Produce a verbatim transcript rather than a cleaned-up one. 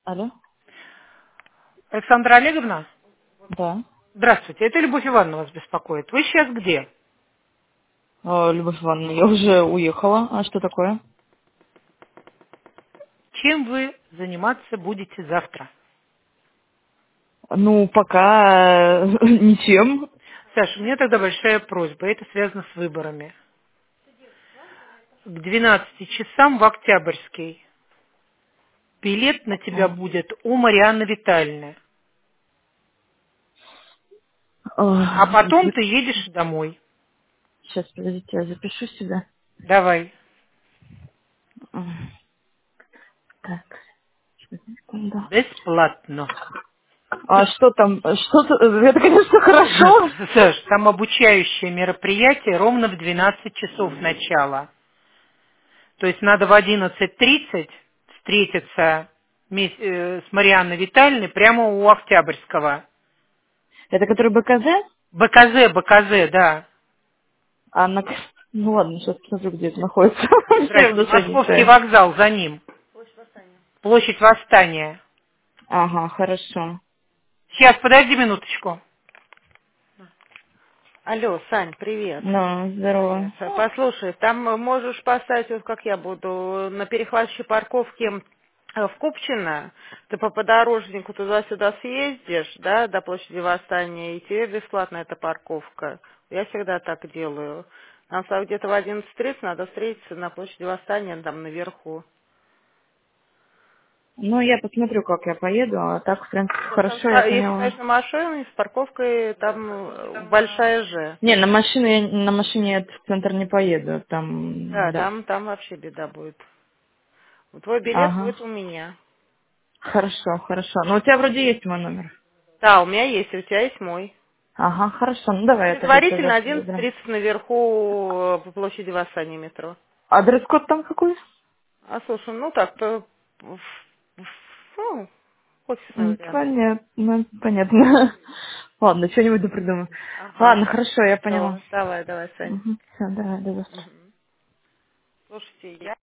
Алло? Александра Олеговна, Да. здравствуйте. Это Любовь Ивановна вас беспокоит. Вы сейчас где? Э, Любовь Ивановна, я уже уехала. А что такое? Чем вы заниматься будете завтра? Ну, пока э, ничем. Саша, у меня тогда большая просьба. Это связано с выборами. К двенадцати часам в Октябрьский билет на тебя будет у Марианны Витальевны. А потом ты едешь домой. Сейчас, подождите, я запишу себя. Давай. М, Так, секунду. Бесплатно. А что там? Что-то, это, конечно, хорошо. Саш, там обучающее мероприятие ровно в двенадцать часов начала. То есть надо в одиннадцать тридцать встретиться вместе, э, с Марианной Витальевной прямо у Октябрьского. Это который БКЗ? БКЗ, БКЗ, да. А на... Ну ладно, сейчас посмотрю, где это находится. Мне в Здрасте. душе не Московский чает. вокзал за ним. Площадь Восстания. Ага, хорошо. Сейчас, подожди минуточку. Алло, Сань, привет. Ну, здорово. Привет. Послушай, там э, можешь поставить, вот как я буду, на перехватчей парковке э, в Купчино, ты по подорожнику туда-сюда съездишь, да, до площади Восстания, и тебе бесплатно эта парковка. Я всегда так делаю. Нам с- где-то в одиннадцать тридцать надо встретиться на площади Восстания, там наверху. Ну, я посмотрю, как я поеду, а так, в принципе, Вот там, хорошо, я ста- если поняла. стоишь на машине, с парковкой там э, большая же. Не, на машине, я- на машине я в центр не поеду, там, Да, да. там, там вообще беда будет. Твой билет Ага. будет у меня. Хорошо, хорошо. Но у тебя вроде есть мой номер. Да, у меня есть, у тебя есть мой. Ага, хорошо. Ну давай я тогда тебя Предварительно завтра заберу. одиннадцать тридцать наверху э, по площади Восстания метро. А дресс-код там какой? А слушай, ну так, то, ф- ф- ну, офисный М, вариант. Понятно, понятно. Ладно, что-нибудь да придумаю. Ага, Ладно, хорошо, я поняла. хорошо. Давай, давай, Сань. Угу. Все, давай, до завтра. Мгм. Слушайте, я